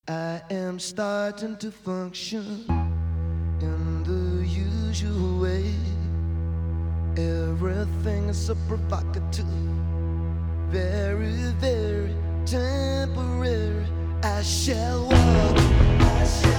I am starting to function in the usual way. Everything is so provocative, very, very temporary. I shall walk, I shall